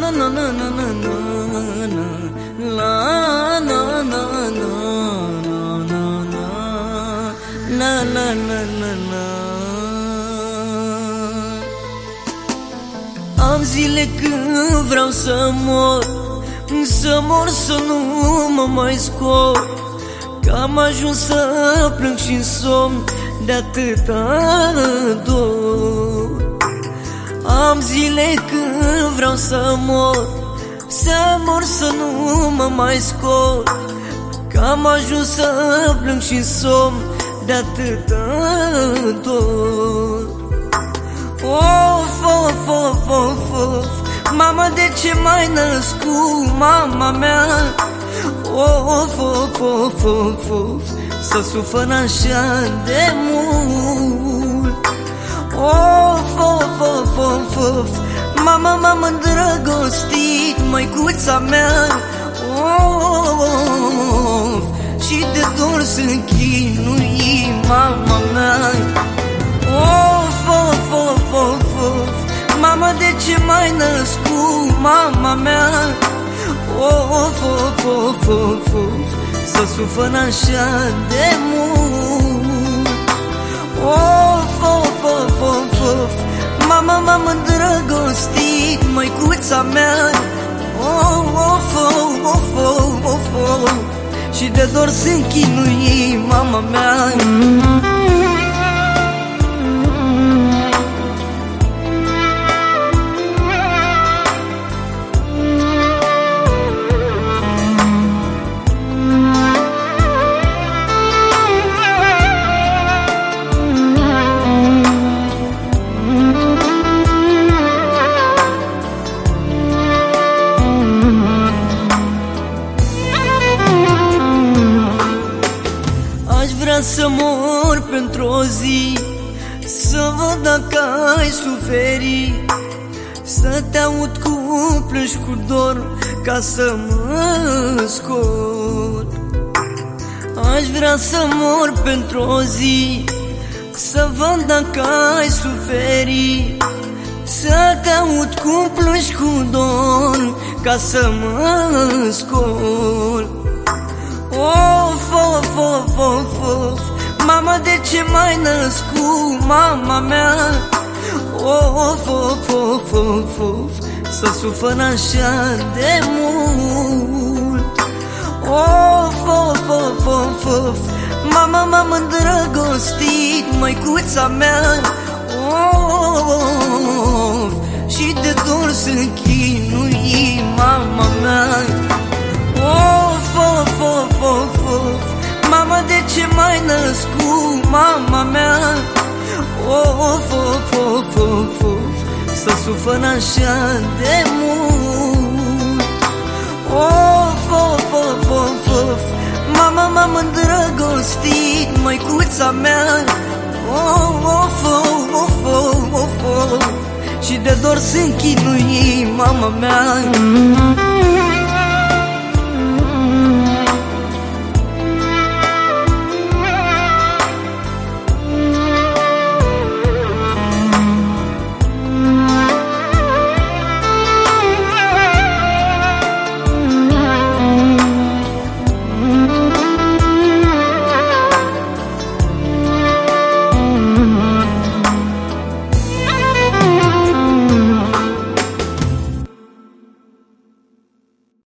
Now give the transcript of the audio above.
na na na na na na, la na na na na na, la la la la la. Am zile când vreau să mor, să nu mă mai scot, că am ajuns să plâng și-n somn de atâta dor. Am zile când vreau să mor, să nu mă mai scot, că am ajuns să plâng și-n somn de atâta dor. Of, of, of, of, of, mama, de ce m-ai născut, mama mea? Of, of, of, of, of, să sufăr așa de mult. Of, of, of, of, of, mama, m-am îndrăgostit, măicuța mea. Of, și de dor sunt chinui, mama mea. Of, of, of, of, of, mama, de ce m-ai născut, mama mea? Of, of, of, of, of, să sufăr așa de mult. Of, of, of, of, of, mama, m-am îndrăgostit, măicuța mea. Of, of, of, of, of, of, și de dor sunt chinui, mama mea. Să mor pentru o zi, să văd dacă ai suferit, să te aud cum plângi cu dor, ca să mă scot. Aș vrea să mor pentru o zi, să văd dacă ai suferit, să te aud cum plângi cu dor, ca să mă scot. Of, of, of, of, of, mama, de ce m-ai născut, mama mea? Of, of, of, of, of, să sufăr așa de mult. Of, of, of, of, of, mama, m-am îndrăgostit, măicuța mea. Of, și de dor sunt chinui, mama mea. Of, of, of, of, of, mama, de ce m-ai născut, mama mea? Of, of, of, of, of, să sufăr așa de mult. Of, of, of, of, of, mama, m-am îndrăgostit, măicuța mea. Of, of, of, of, of, of, și de dor sunt chinui, mama mea.